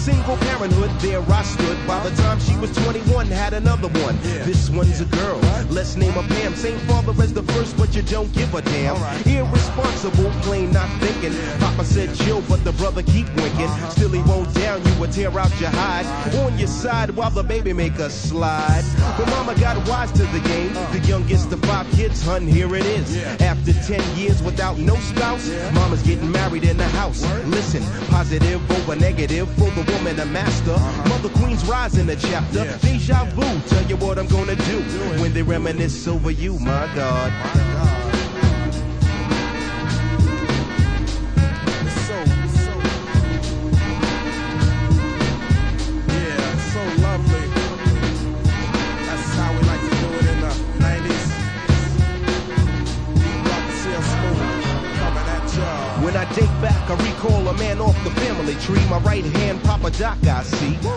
Single parenthood, there I stood. By the time she was 21, had another one. This one's a girl, let's name her Pam. Same father as the first, but you don't give a damn. Irresponsible, plain not thinking. Papa said chill, but the brother keep winking. Still he won't down, you would tear out your hide. On your side while the baby make a slide. But mama got wise to the game. The youngest of 5 kids, hun, here it is. After 10 years without no spouse, mama's getting married in the house. Listen, positive over negative for the woman a master. Mother Queen's rise in the chapter. Deja vu, tell you what I'm gonna do when they reminisce over you, my God. When I date back, I recall a man off the family tree. My right hand, Papa Doc, I see.